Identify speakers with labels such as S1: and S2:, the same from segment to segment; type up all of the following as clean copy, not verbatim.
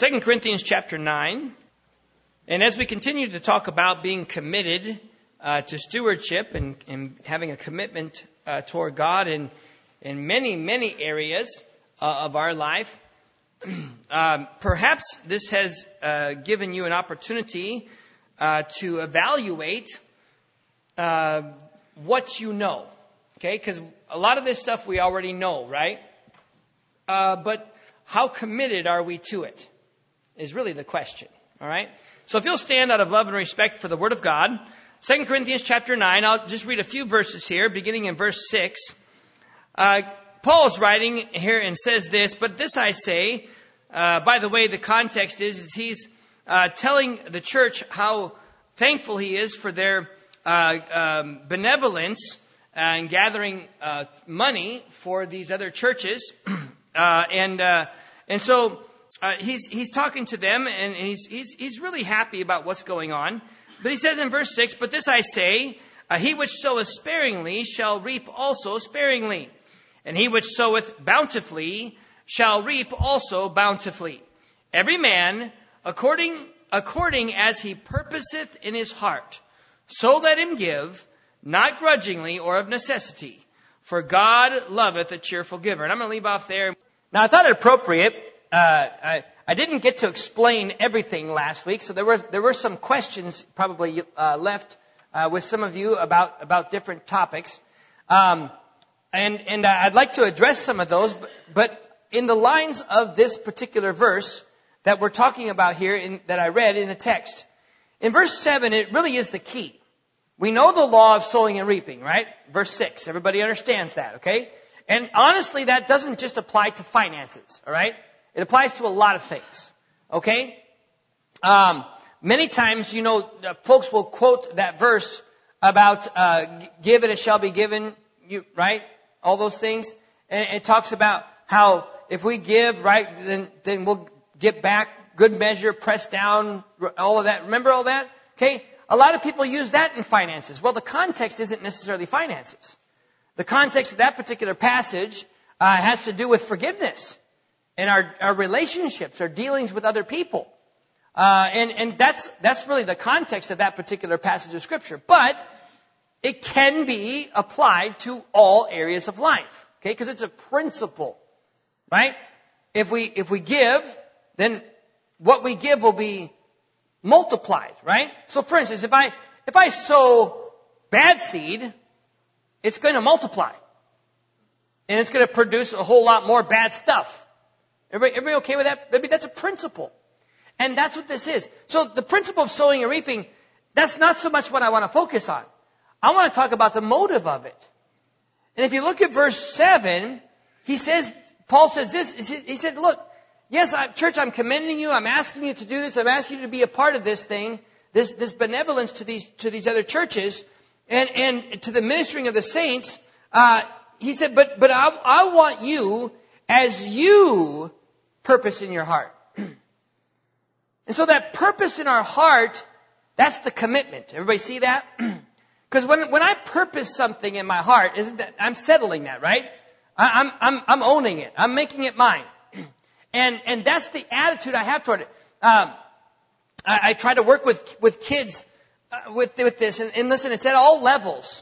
S1: 2 Corinthians chapter 9. And as we continue to talk about being committed to stewardship and having a commitment toward God in many, many areas of our life, perhaps this has given you an opportunity to evaluate what you know. Okay, because a lot of this stuff we already know, right? But how committed are we to it is really the question. All right. So if you'll stand out of love and respect for the Word of God, 2 Corinthians chapter 9, I'll just read a few verses here, beginning in verse 6. Paul is writing here and says this, but this I say, by the way, the context is he's telling the church how thankful he is for their benevolence and gathering money for these other churches. And so he's talking to them, and he's really happy about what's going on. But he says in verse 6, but this I say, he which soweth sparingly shall reap also sparingly. And he which soweth bountifully shall reap also bountifully. Every man according as he purposeth in his heart, so let him give, not grudgingly or of necessity. For God loveth a cheerful giver. And I'm going to leave off there. Now I thought it appropriate. I didn't get to explain everything last week, so there were some questions probably left with some of you about different topics. And I'd like to address some of those, but in the lines of this particular verse that we're talking about here, that I read in the text. In verse 7, it really is the key. We know the law of sowing and reaping, right? Verse 6, everybody understands that, okay? And honestly, that doesn't just apply to finances, all right? It applies to a lot of things, okay? Many times, folks will quote that verse about give and it shall be given, right? All those things. And it talks about how if we give, right, then we'll get back good measure, pressed down, all of that. Remember all that? Okay? A lot of people use that in finances. Well, the context isn't necessarily finances. The context of that particular passage has to do with forgiveness and our relationships, our dealings with other people. And that's really the context of that particular passage of Scripture. But it can be applied to all areas of life, okay? Because it's a principle, right? If we give, then what we give will be multiplied, right? So, for instance, if I sow bad seed, it's going to multiply, and it's going to produce a whole lot more bad stuff. Everybody okay with that? Maybe that's a principle, and that's what this is. So, the principle of sowing and reaping, that's not so much what I want to focus on. I want to talk about the motive of it. And if you look at verse 7, Paul says this, he said, look, yes, church, I'm commending you, I'm asking you to do this, I'm asking you to be a part of this thing, this benevolence to these other churches, and to the ministering of the saints. He said, but I want you, as you purpose in your heart. And so that purpose in our heart, that's the commitment. Everybody see that? Because when I purpose something in my heart, I'm settling that, right? I'm owning it. I'm making it mine. And that's the attitude I have toward it. I try to work with kids with this, and listen, it's at all levels.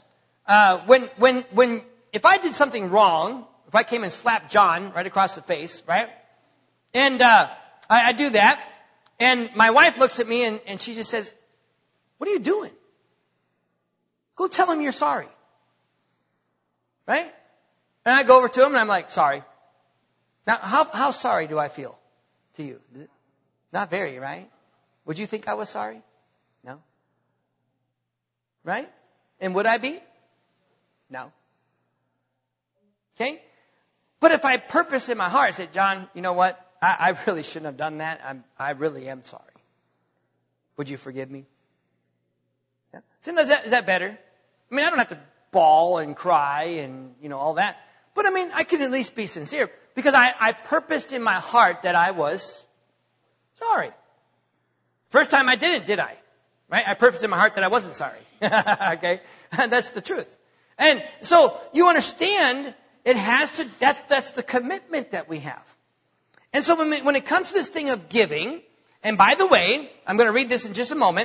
S1: If I did something wrong, if I came and slapped John right across the face, right? And I do that, and my wife looks at me and she just says, "What are you doing? Go tell him you're sorry." Right? And I go over to him and I'm like, "Sorry." Now, how sorry do I feel to you? Not very, right? Would you think I was sorry? No. Right? And would I be? No. Okay? But if I purpose in my heart, I said, "John, you know what? I really shouldn't have done that. I really am sorry. Would you forgive me?" Yeah. So is that better? I mean, I don't have to bawl and cry and, all that. But I mean, I can at least be sincere because I purposed in my heart that I was sorry. First time I didn't, did I? Right? I purposed in my heart that I wasn't sorry. Okay? That's the truth. And so you understand it has to, that's the commitment that we have. And so when it comes to this thing of giving, and by the way, I'm going to read this in just a moment,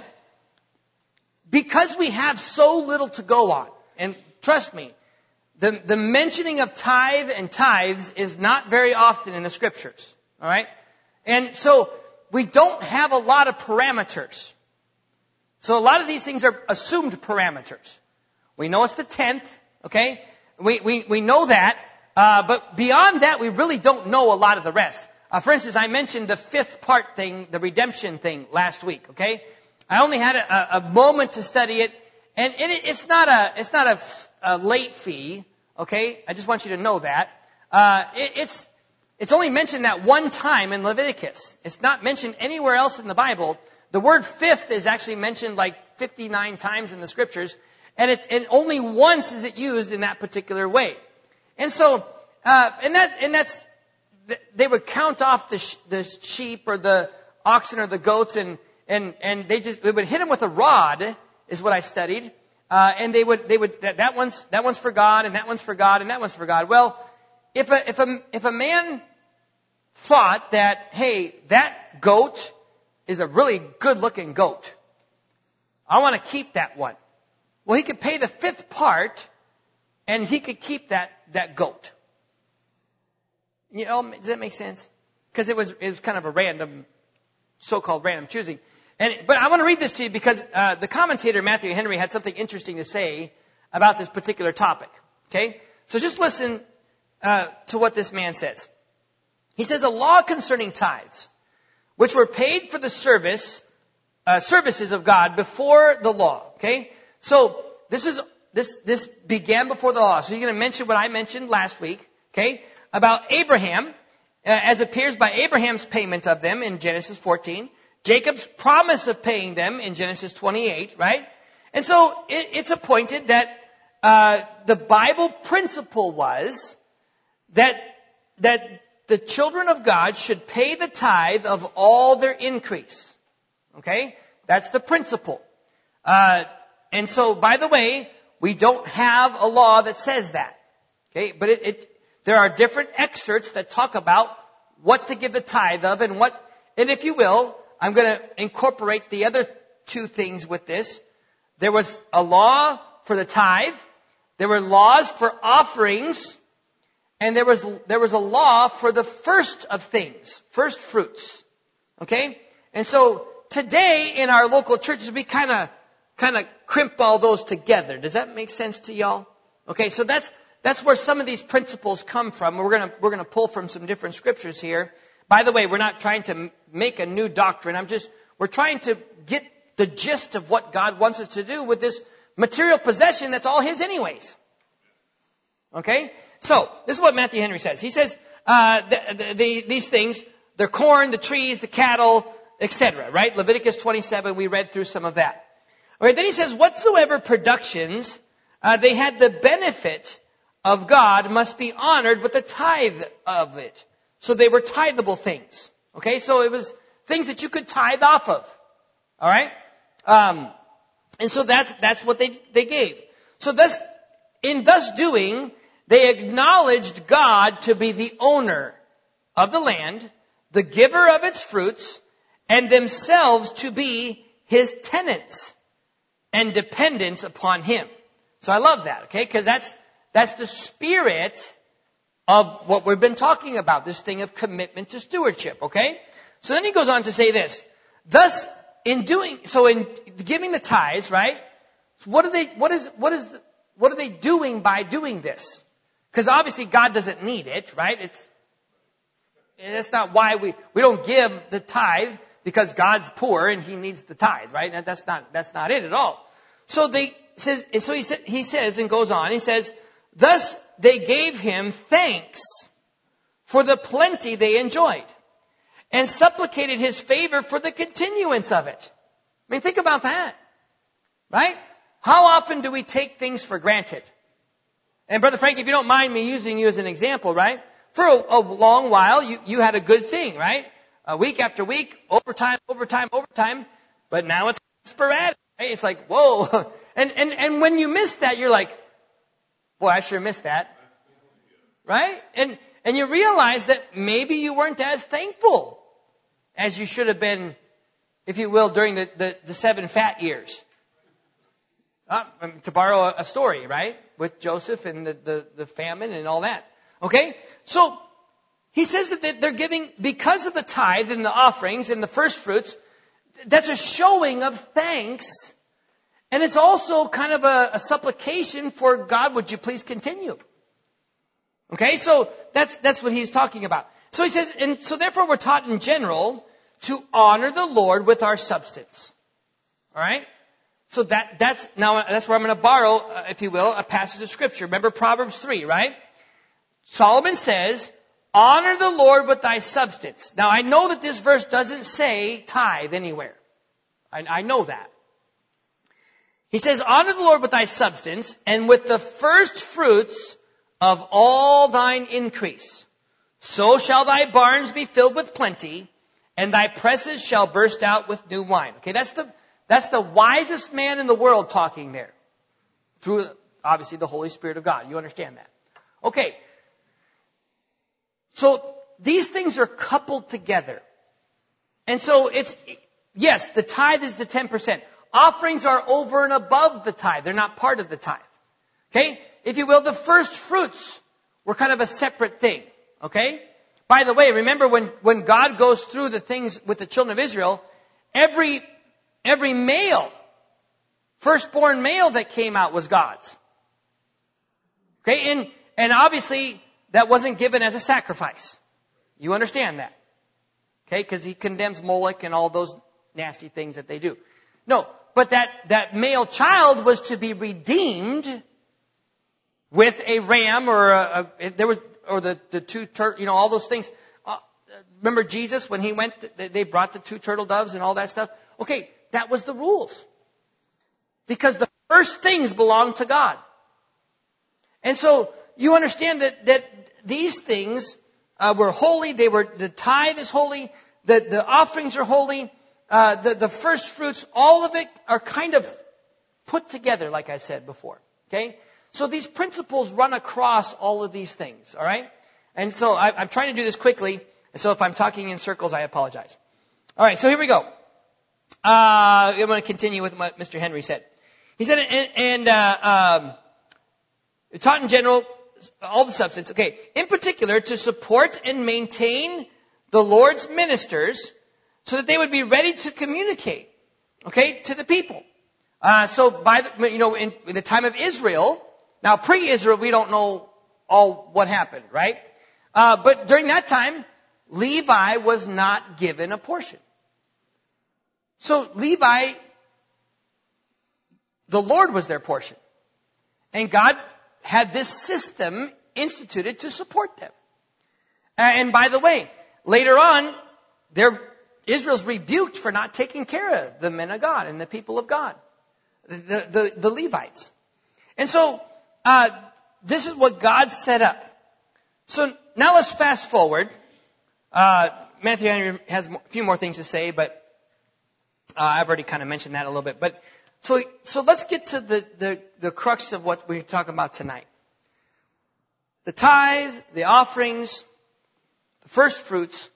S1: because we have so little to go on, and trust me, the mentioning of tithe and tithes is not very often in the scriptures. All right? And so we don't have a lot of parameters. So a lot of these things are assumed parameters. We know it's the 10th, okay? We know that, but beyond that, we really don't know a lot of the rest. For instance, I mentioned the fifth part thing, the redemption thing, last week, okay? I only had a moment to study it, and it's not a late fee, okay? I just want you to know that. It's only mentioned that one time in Leviticus. It's not mentioned anywhere else in the Bible. The word fifth is actually mentioned like 59 times in the scriptures, and only once is it used in that particular way. And so, that's they would count off the sheep or the oxen or the goats, and they would hit them with a rod, is what I studied, and they would that one's for God, and that one's for God, and that one's for God. Well, if a man thought that, hey, that goat is a really good looking goat, I want to keep that one. Well, he could pay the fifth part, and he could keep that goat. You know, does that make sense? Because it was kind of a random, so-called random choosing. But I want to read this to you because the commentator Matthew Henry had something interesting to say about this particular topic. Okay, so just listen to what this man says. He says, a law concerning tithes, which were paid for the services of God before the law. Okay, so this began before the law. So he's going to mention what I mentioned last week. Okay, about Abraham, as appears by Abraham's payment of them in Genesis 14, Jacob's promise of paying them in Genesis 28, right? And so it's appointed that the Bible principle was that the children of God should pay the tithe of all their increase. Okay? That's the principle. And so, by the way, we don't have a law that says that. Okay? But there are different excerpts that talk about what to give the tithe of and if you will, I'm going to incorporate the other two things with this. There was a law for the tithe. There were laws for offerings. And there was a law for the first of things, first fruits. Okay? And so today in our local churches, we kind of crimp all those together. Does that make sense to y'all? Okay, so that's where some of these principles come from. We're going to pull from some different scriptures here. By the way, we're not trying to make a new doctrine. We're trying to get the gist of what God wants us to do with this material possession that's all His anyways. Okay? So, this is what Matthew Henry says. He says, these things, the corn, the trees, the cattle, etc., right? Leviticus 27, we read through some of that. All right, then he says, whatsoever productions they had the benefit of God must be honored with the tithe of it. So they were tithable things. Okay, so it was things that you could tithe off of. All right? And so that's what they gave. So in thus doing, they acknowledged God to be the owner of the land, the giver of its fruits, and themselves to be His tenants and dependence upon Him. So I love that, okay? Because that's the spirit of what we've been talking about, this thing of commitment to stewardship, okay? So then he goes on to say this. Thus, in giving the tithes, right? What are they doing by doing this? Because obviously God doesn't need it, right? That's not why we don't give the tithe because God's poor and He needs the tithe, right? And that's not it at all. So he says and goes on, he says, thus they gave Him thanks for the plenty they enjoyed and supplicated His favor for the continuance of it. I mean, think about that, right? How often do we take things for granted? And Brother Frank, if you don't mind me using you as an example, right? For a long while, you had a good thing, right? Week after week, overtime, but now it's sporadic, right? It's like, whoa. And when you miss that, you're like, boy, I sure missed that. Right? And And you realize that maybe you weren't as thankful as you should have been, if you will, during the 7 fat years. To borrow a story, right? With Joseph and the famine and all that. Okay? So, he says that they're giving, because of the tithe and the offerings and the first fruits, that's a showing of thanks. And it's also kind of a supplication for God, would you please continue? Okay? So, that's what he's talking about. So he says, and so therefore we're taught in general to honor the Lord with our substance. Alright? So that's where I'm going to borrow, if you will, a passage of scripture. Remember Proverbs 3, right? Solomon says, honor the Lord with thy substance. Now I know that this verse doesn't say tithe anywhere. I know that. He says, honor the Lord with thy substance and with the first fruits of all thine increase. So shall thy barns be filled with plenty, and thy presses shall burst out with new wine. Okay, that's the wisest man in the world talking there. Through, obviously, the Holy Spirit of God. You understand that. Okay. So, these things are coupled together. And so yes, the tithe is the 10%. Offerings are over and above the tithe. They're not part of the tithe. Okay? If you will, the first fruits were kind of a separate thing. Okay? By the way, remember when God goes through the things with the children of Israel, every male, firstborn male that came out was God's. Okay? And obviously, that wasn't given as a sacrifice. You understand that. Okay? Because he condemns Moloch and all those nasty things that they do. No, but that male child was to be redeemed with a ram or the two all those things. Remember Jesus when he went, they brought the 2 turtle doves and all that stuff? Okay, that was the rules. Because the first things belong to God. And so you understand that these things were holy. The tithe is holy. The offerings are holy. The first fruits, all of it are kind of put together, like I said before. Okay? So these principles run across all of these things. All right? And so I'm trying to do this quickly. And so if I'm talking in circles, I apologize. All right, so here we go. I'm going to continue with what Mr. Henry said. He said, taught in general, all the substance. Okay, in particular, to support and maintain the Lord's ministers so that they would be ready to communicate, okay, to the people. So in the time of Israel, now pre-Israel, we don't know all what happened, right? But during that time, Levi was not given a portion. So Levi, the Lord was their portion. And God had this system instituted to support them. And by the way, later on, Israel's rebuked for not taking care of the men of God and the people of God, the Levites. And so, this is what God set up. So now let's fast forward. Matthew Henry has a few more things to say, but I've already kind of mentioned that a little bit. But so let's get to the crux of what we're talking about tonight. The tithe, the offerings, the first fruits.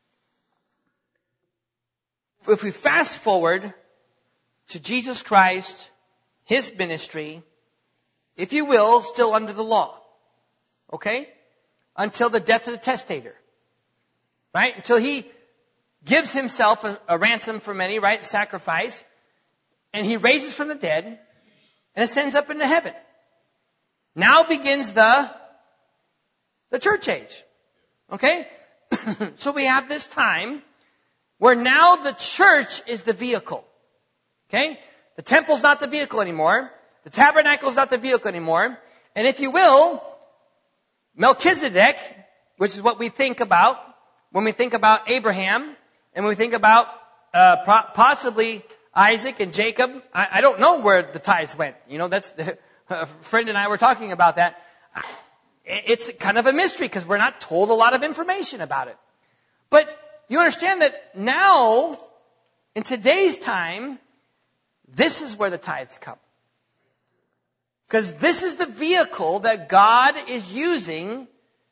S1: If we fast forward to Jesus Christ, His ministry, if you will, still under the law. Okay? Until the death of the testator. Right? Until He gives Himself a ransom for many, right? Sacrifice. And He raises from the dead and ascends up into heaven. Now begins the church age. Okay? So we have this time where now the church is the vehicle. Okay? The temple's not the vehicle anymore. The tabernacle's not the vehicle anymore. And if you will, Melchizedek, which is what we think about when we think about Abraham, and when we think about possibly Isaac and Jacob. I don't know where the tithes went. That's a friend and I were talking about that. It's kind of a mystery because we're not told a lot of information about it. But you understand that now, in today's time, this is where the tithes come. Because this is the vehicle that God is using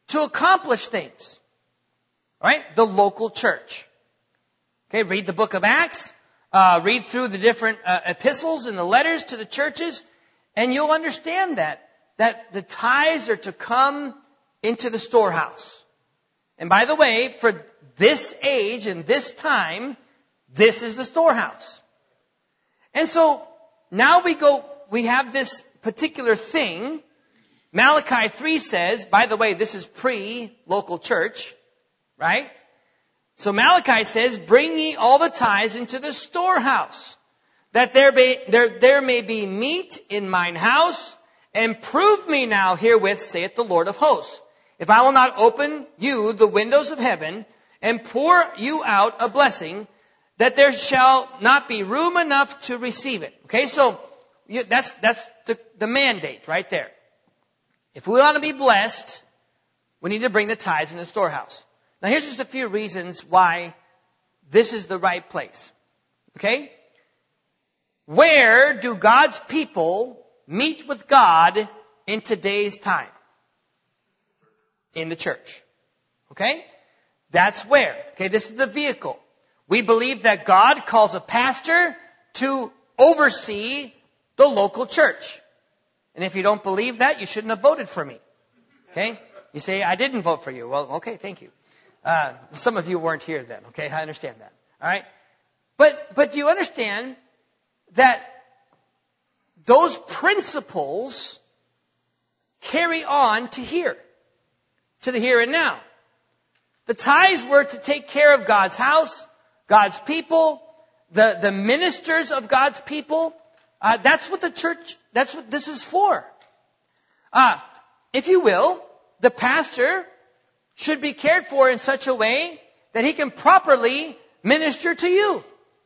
S1: to accomplish things. Right? The local church. Okay, read the book of Acts. Read through the different epistles and the letters to the churches, and you'll understand that the tithes are to come into the storehouse. And by the way, for this age and this time, this is the storehouse. And so now we have this particular thing. Malachi 3 says, by the way, this is pre-local church, right? So Malachi says, bring ye all the tithes into the storehouse, that there may be meat in mine house, and prove me now herewith, saith the Lord of hosts, if I will not open you the windows of heaven, and pour you out a blessing, that there shall not be room enough to receive it. Okay, so that's the mandate right there. If we want to be blessed, we need to bring the tithes in the storehouse. Now here's just a few reasons why this is the right place. Okay? Where do God's people meet with God in today's time? In the church. Okay? That's where. Okay, this is the vehicle. We believe that God calls a pastor to oversee the local church. And if you don't believe that, you shouldn't have voted for me. Okay? You say, I didn't vote for you. Well, okay, thank you. Some of you weren't here then, okay? I understand that. All right? But do you understand that those principles carry on to here, to the here and now? The tithes were to take care of God's house, God's people, the ministers of God's people. That's what the church, that's what this is for. If you will, the pastor should be cared for in such a way that he can properly minister to you.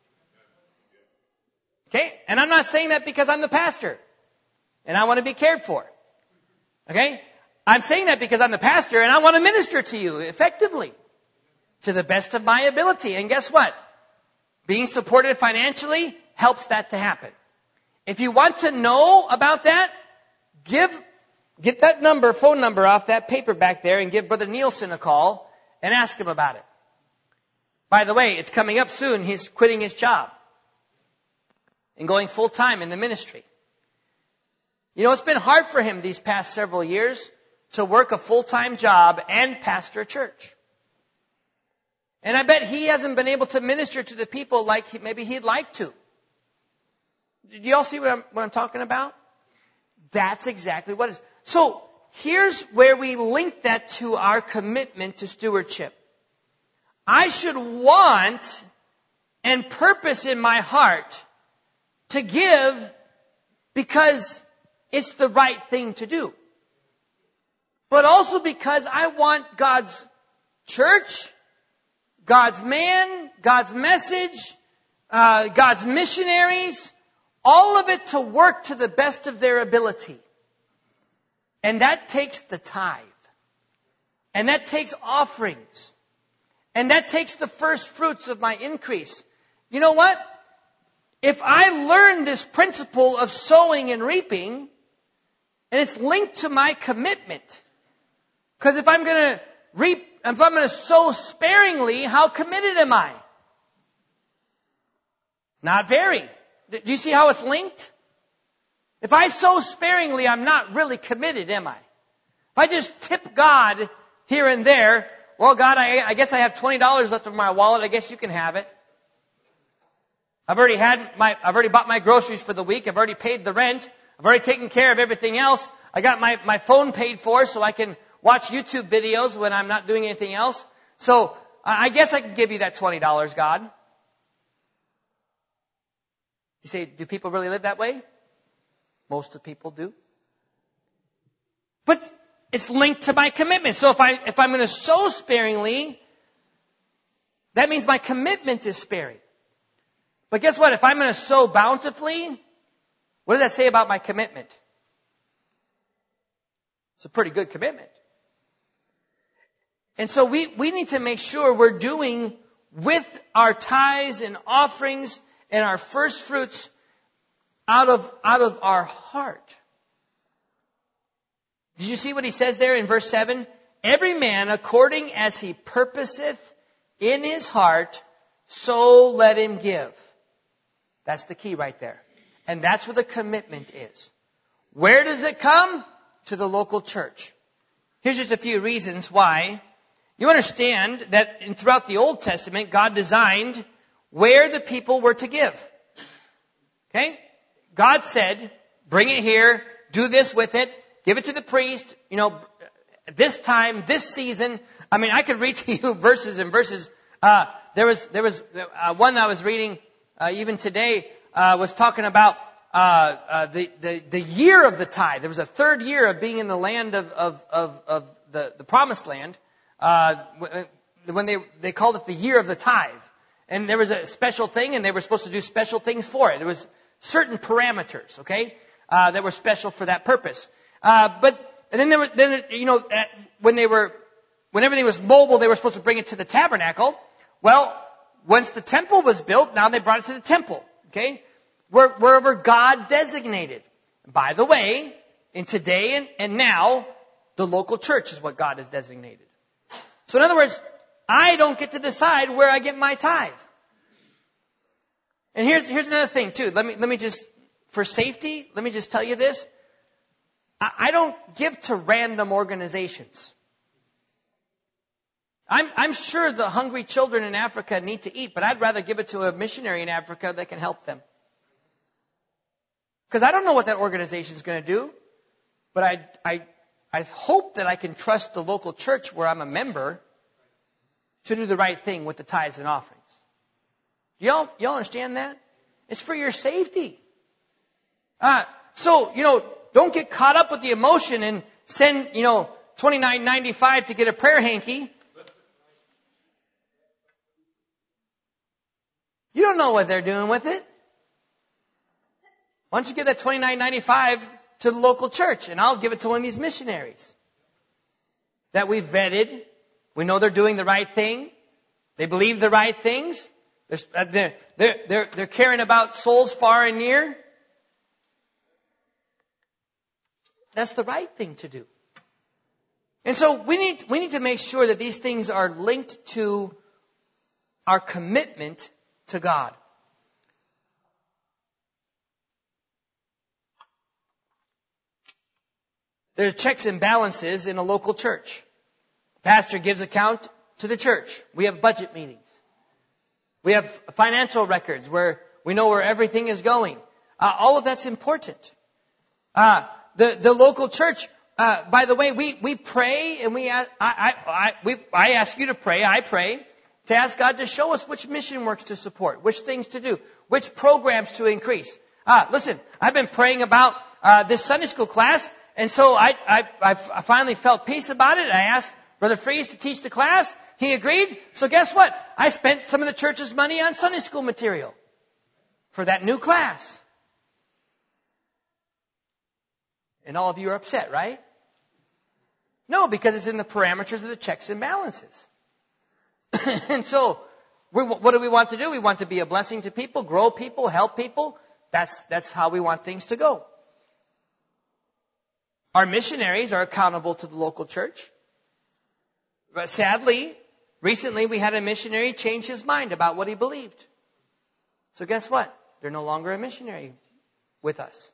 S1: Okay? And I'm not saying that because I'm the pastor and I want to be cared for. Okay? I'm saying that because I'm the pastor and I want to minister to you effectively to the best of my ability. And guess what? Being supported financially helps that to happen. If you want to know about that, get that phone number off that paper back there and give Brother Nielsen a call and ask him about it. By the way, it's coming up soon. He's quitting his job and going full time in the ministry. You know, it's been hard for him these past several years to work a full-time job and pastor a church. And I bet he hasn't been able to minister to the people like maybe he'd like to. Do you all see what I'm talking about? That's exactly what it is. So here's where we link that to our commitment to stewardship. I should want and purpose in my heart to give because it's the right thing to do. But also because I want God's church, God's man, God's message, God's missionaries, all of it to work to the best of their ability. And that takes the tithe. And that takes offerings. And that takes the first fruits of my increase. You know what? If I learn this principle of sowing and reaping, and it's linked to my commitment, because if I'm going to sow sparingly, how committed am I? Not very. Do you see how it's linked? If I sow sparingly, I'm not really committed, am I? If I just tip God here and there, well, God, I guess I have $20 left in my wallet. I guess you can have it. I've already bought my groceries for the week. I've already paid the rent. I've already taken care of everything else. I got my phone paid for so I can watch YouTube videos when I'm not doing anything else. So I guess I can give you that $20, God. You say, do people really live that way? Most of people do. But it's linked to my commitment. So if I'm going to sow sparingly, that means my commitment is sparing. But guess what? If I'm going to sow bountifully, what does that say about my commitment? It's a pretty good commitment. And so we need to make sure we're doing with our tithes and offerings and our first fruits out of our heart. Did you see what he says there in verse 7? every man according as he purposeth in his heart, so let him give. That's the key right there. And that's where the commitment is. Where does it come? To the local church. Here's just a few reasons why. You understand that throughout the Old Testament, God designed where the people were to give. Okay? God said, bring it here, do this with it, give it to the priest, this time, this season. I mean, I could read to you verses and verses. There was one I was reading, even today, was talking about, the year of the tithe. There was a third year of being in the land of the promised land, when they called it the year of the tithe. And there was a special thing, and they were supposed to do special things for it. There was certain parameters, okay, that were special for that purpose. When everything was mobile, they were supposed to bring it to the tabernacle. Well, once the temple was built, now they brought it to the temple, okay, wherever God designated. By the way, in today and now, the local church is what God has designated. So in other words, I don't get to decide where I get my tithe. And here's another thing too. Let me just, for safety, let me just tell you this. I don't give to random organizations. I'm sure the hungry children in Africa need to eat, but I'd rather give it to a missionary in Africa that can help them. Because I don't know what that organization is going to do, but I hope that I can trust the local church where I'm a member to do the right thing with the tithes and offerings. Y'all understand that? It's for your safety. So don't get caught up with the emotion and send, $29.95 to get a prayer hanky. You don't know what they're doing with it. Why don't you give that $29.95 to the local church, and I'll give it to one of these missionaries that we've vetted. We know they're doing the right thing. They believe the right things. They're caring about souls far and near. That's the right thing to do. And so we need to make sure that these things are linked to our commitment to God. There's checks and balances in a local church. Pastor gives account to the church. We have budget meetings. We have financial records where we know where everything is going. All of that's important. The local church, by the way, we pray and I ask you to pray. I pray to ask God to show us which mission works to support, which things to do, which programs to increase. Listen, I've been praying about this Sunday school class, and so I finally felt peace about it. I asked Brother Freeze to teach the class. He agreed. So guess what? I spent some of the church's money on Sunday school material for that new class. And all of you are upset, right? No, because it's in the parameters of the checks and balances. And so, what do we want to do? We want to be a blessing to people, grow people, help people. That's how we want things to go. Our missionaries are accountable to the local church. But sadly, recently we had a missionary change his mind about what he believed. So guess what? They're no longer a missionary with us.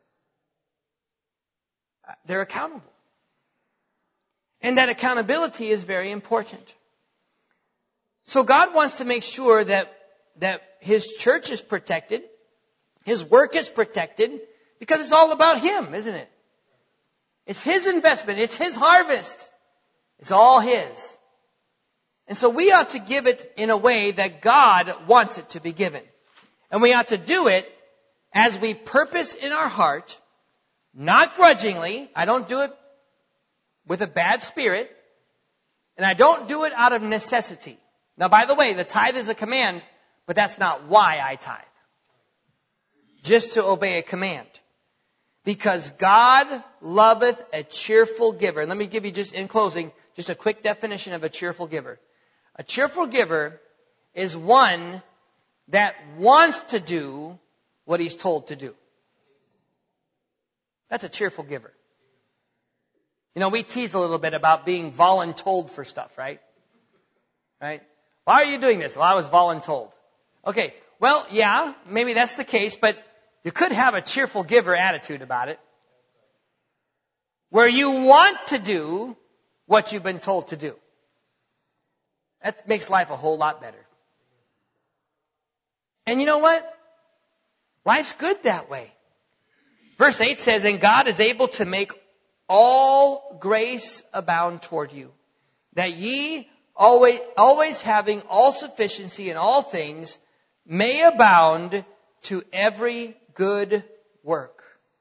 S1: They're accountable. And that accountability is very important. So God wants to make sure that His church is protected, His work is protected, because it's all about Him, isn't it? It's His investment. It's His harvest. It's all His. And so we ought to give it in a way that God wants it to be given. And we ought to do it as we purpose in our heart, not grudgingly. I don't do it with a bad spirit. And I don't do it out of necessity. Now, by the way, the tithe is a command, but that's not why I tithe. Just to obey a command. Because God loveth a cheerful giver. And let me give you just in closing, just a quick definition of a cheerful giver. A cheerful giver is one that wants to do what he's told to do. That's a cheerful giver. You know, we tease a little bit about being voluntold for stuff, right? Right? Why are you doing this? Well, I was voluntold. Okay, well, yeah, maybe that's the case, but you could have a cheerful giver attitude about it, where you want to do what you've been told to do. That makes life a whole lot better. And you know what? Life's good that way. Verse 8 says, and God is able to make all grace abound toward you, that ye always having all sufficiency in all things may abound to every good work.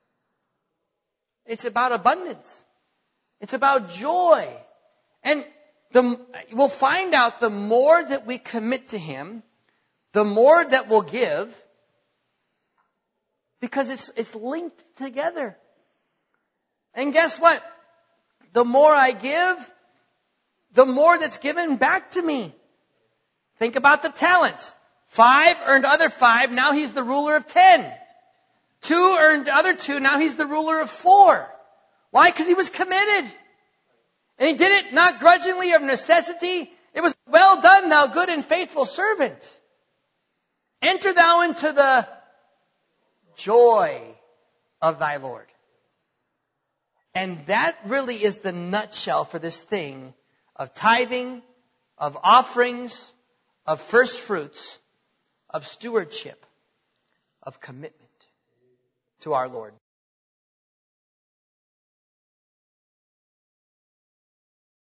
S1: It's about abundance. It's about joy. And we'll find out the more that we commit to Him, the more that we'll give, because it's linked together. And guess what? The more I give, the more that's given back to me. Think about the talents. 5 earned other 5, now he's the ruler of 10. 2 earned other 2, now he's the ruler of 4. Why? Because he was committed. And he did it not grudgingly of necessity. It was, well done, thou good and faithful servant. Enter thou into the joy of thy Lord. And that really is the nutshell for this thing of tithing, of offerings, of first fruits, of stewardship, of commitment to our Lord.